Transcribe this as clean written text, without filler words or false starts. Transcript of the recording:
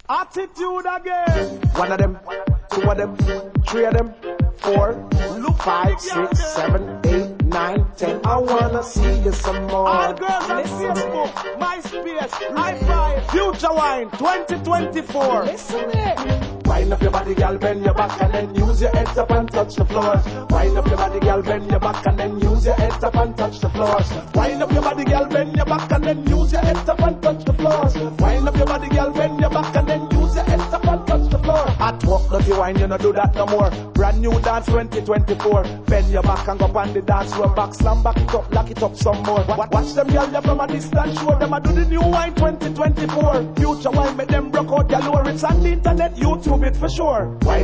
Attitude again. One of them, two of them, three of them, four, look, 5, 6, 7, 8, 9, 10. I wanna see you some more. All girls on Facebook, MySpace, i5, Future Wine 2024. Listen it. Wind up your body, girl, bend your back and then use your head up and touch the floor. Wind up your body, girl, bend your back and then use your head up and touch the floor. Wind up your body, girl, bend your back and then use your head up and touch the floor. Wind up your body, girl, bend your back and then use your head up and touch the floor. At work, dirty wine, you no do that no more. Brand new dance 2024. Bend your back and go up on the dance floor. Back slam, back it up, lock it up some more. Watch them girl, you from a distance, show them I do the new wine 2024. Future wine, make them broke out your lower. It's on the internet, YouTube it for sure. Wine